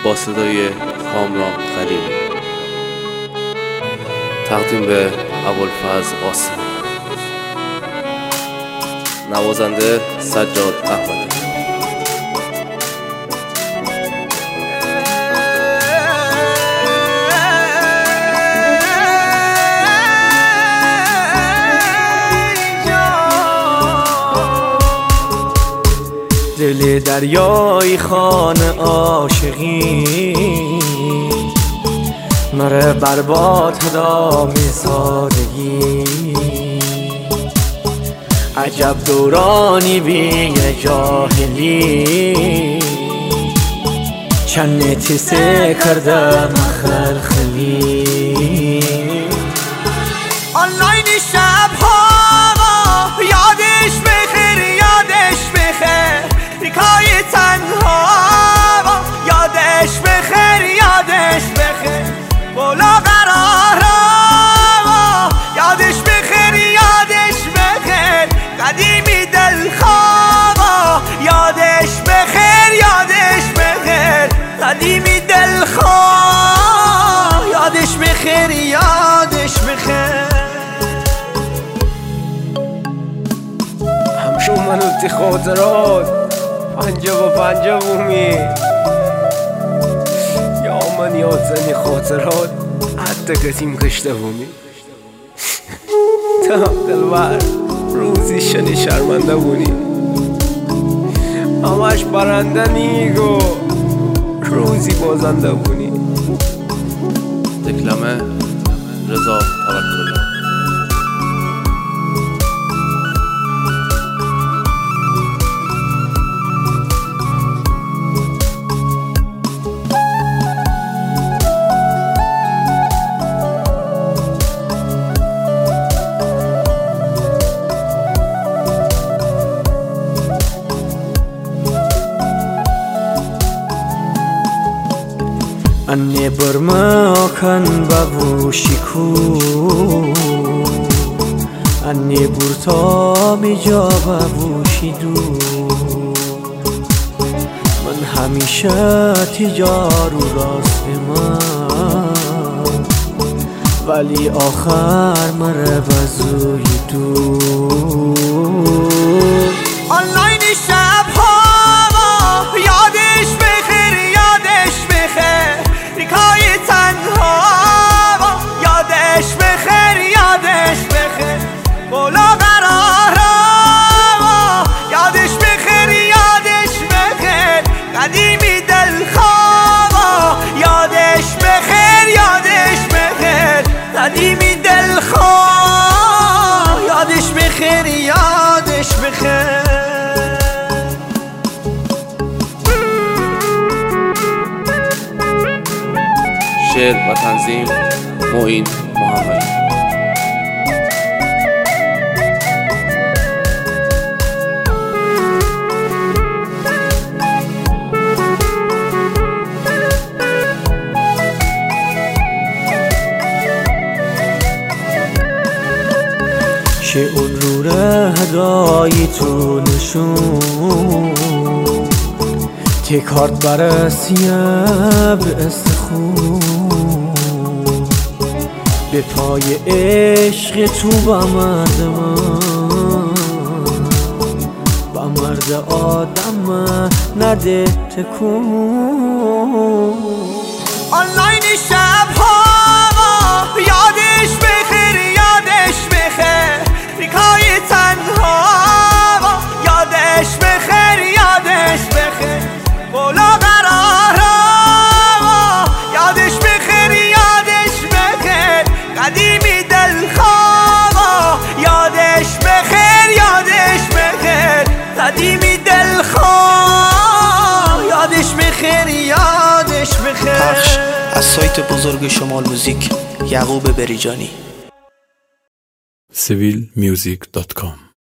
با صدای کامران خلیلی، تقدیم به ابوالفضل قاسمی، نوازنده سجاد احمدی. دل دریای خانه عاشقی مره برباد هدام سادگی، عجب دورانی بی جاهلی چند تیسه کردم خلخلی. آنلاین شب ها یادش بخیر یادش بخیر، ریکای تنها یادش بخیر یادش بخیر، بالا قرارا یادش بخیر یادش بخیر، قدیمی دلخواه یادش بخیر یادش بخیر، قدیمی دلخواه یادش بخیر یادش بخیر. همشون منو تی خاطرات 55 بومی یا من یادزنی خاطرات حتی قدیم کشته بومی. تا دلبر روزی شنی شرمنده بونی، همش برنده نیگو روزی بازنده بونی. دکلمه رضا توکلی. Anne burmakan babushiku, anne burta mija babushidu, man hamisha tijaru rast man, vali akhar mara bazuyidu. Online shab ha yadish bekhir yadish bekhir, ریکای تنها یادش بخیر یادش بخیر، بالا قرارا یادش بخیر یادش بخیر، قدیمی دلخواه یادش بخیر یادش بخیر، قدیمی دلخواه یادش بخیر یادش بخیر. شعر و تنظیم معین محمدی. چه اون رو هدایی تو نشون که کارت برسیم به استخون، به پای عشق تو با مرد من، با مرد آدم نده تکون. آنلاین شب ها یادش بخیر یادش بخیر، ریکای تنها یادش بخیر یادش بخیر، بالا قرارا یادش بخیر یادش بخیر، قدیمی دلخواه یادش بخیر یادش بخیر، قدیمی دلخواه یادش بخیر یادش بخیر. پخش از سایت بزرگ شمال موزیک، یعقوب بریجانی. civilmusic.com